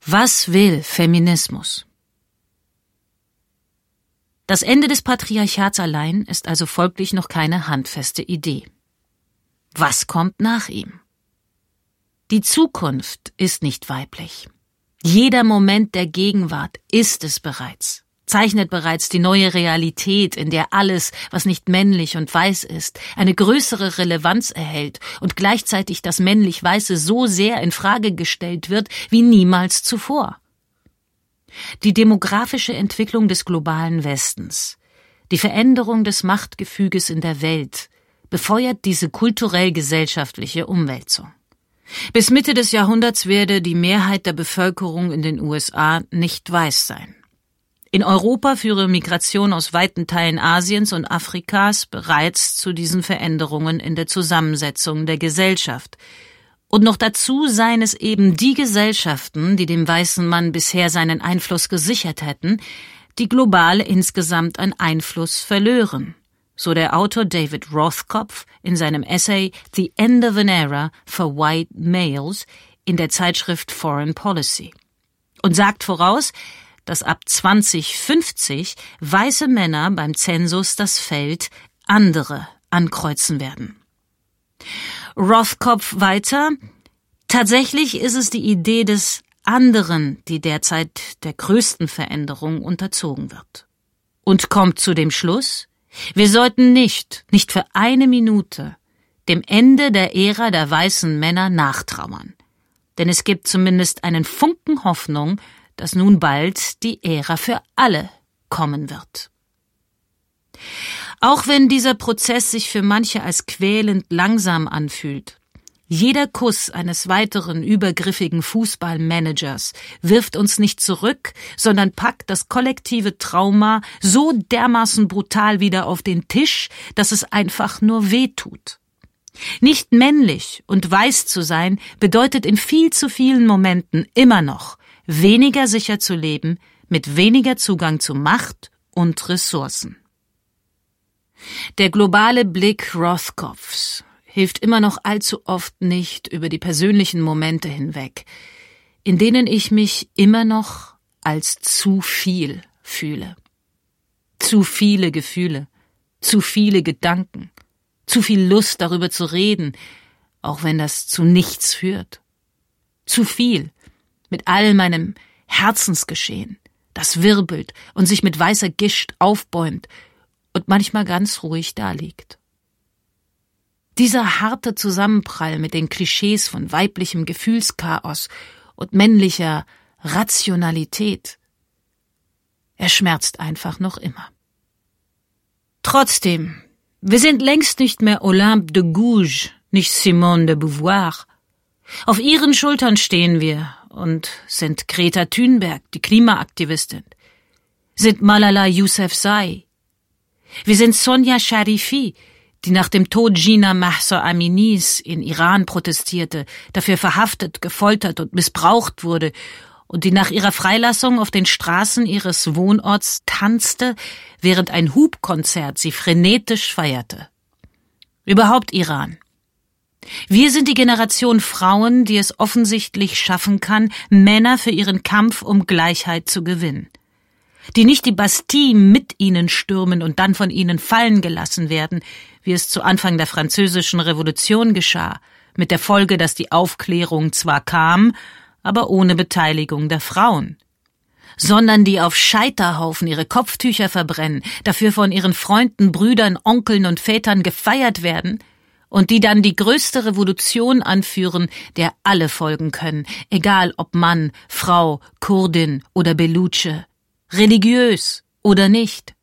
Was will Feminismus? Das Ende des Patriarchats allein ist also folglich noch keine handfeste Idee. Was kommt nach ihm? Die Zukunft ist nicht weiblich. Jeder Moment der Gegenwart ist es bereits, zeichnet bereits die neue Realität, in der alles, was nicht männlich und weiß ist, eine größere Relevanz erhält und gleichzeitig das männlich-weiße so sehr in Frage gestellt wird wie niemals zuvor. Die demografische Entwicklung des globalen Westens, die Veränderung des Machtgefüges in der Welt, befeuert diese kulturell-gesellschaftliche Umwälzung. Bis Mitte des Jahrhunderts werde die Mehrheit der Bevölkerung in den USA nicht weiß sein. In Europa führe Migration aus weiten Teilen Asiens und Afrikas bereits zu diesen Veränderungen in der Zusammensetzung der Gesellschaft. Und noch dazu seien es eben die Gesellschaften, die dem weißen Mann bisher seinen Einfluss gesichert hätten, die global insgesamt an Einfluss verlören. So der Autor David Rothkopf in seinem Essay The End of an Era for White Males in der Zeitschrift Foreign Policy. Und sagt voraus, dass ab 2050 weiße Männer beim Zensus das Feld andere ankreuzen werden. Rothkopf weiter: Tatsächlich ist es die Idee des anderen, die derzeit der größten Veränderung unterzogen wird. Und kommt zu dem Schluss, wir sollten nicht für eine Minute, dem Ende der Ära der weißen Männer nachtrauern. Denn es gibt zumindest einen Funken Hoffnung, dass nun bald die Ära für alle kommen wird. Auch wenn dieser Prozess sich für manche als quälend langsam anfühlt, jeder Kuss eines weiteren übergriffigen Fußballmanagers wirft uns nicht zurück, sondern packt das kollektive Trauma so dermaßen brutal wieder auf den Tisch, dass es einfach nur wehtut. Nicht männlich und weiß zu sein bedeutet in viel zu vielen Momenten immer noch, weniger sicher zu leben, mit weniger Zugang zu Macht und Ressourcen. Der globale Blick Rothkopfs hilft immer noch allzu oft nicht über die persönlichen Momente hinweg, in denen ich mich immer noch als zu viel fühle. Zu viele Gefühle, zu viele Gedanken, zu viel Lust darüber zu reden, auch wenn das zu nichts führt. Zu viel mit all meinem Herzensgeschehen, das wirbelt und sich mit weißer Gischt aufbäumt und manchmal ganz ruhig daliegt. Dieser harte Zusammenprall mit den Klischees von weiblichem Gefühlschaos und männlicher Rationalität, er schmerzt einfach noch immer. Trotzdem, wir sind längst nicht mehr Olympe de Gouges, nicht Simone de Beauvoir. Auf ihren Schultern stehen wir und sind Greta Thunberg, die Klimaaktivistin, sind Malala Yousafzai. Wir sind Sonja Sharifi, die nach dem Tod Jina Mahsa Aminis in Iran protestierte, dafür verhaftet, gefoltert und missbraucht wurde und die nach ihrer Freilassung auf den Straßen ihres Wohnorts tanzte, während ein Hubkonzert sie frenetisch feierte. Überhaupt Iran. Wir sind die Generation Frauen, die es offensichtlich schaffen kann, Männer für ihren Kampf um Gleichheit zu gewinnen. Die nicht die Bastille mit ihnen stürmen und dann von ihnen fallen gelassen werden, wie es zu Anfang der Französischen Revolution geschah, mit der Folge, dass die Aufklärung zwar kam, aber ohne Beteiligung der Frauen. Sondern die auf Scheiterhaufen ihre Kopftücher verbrennen, dafür von ihren Freunden, Brüdern, Onkeln und Vätern gefeiert werden und die dann die größte Revolution anführen, der alle folgen können, egal ob Mann, Frau, Kurdin oder Belutsche, religiös oder nicht.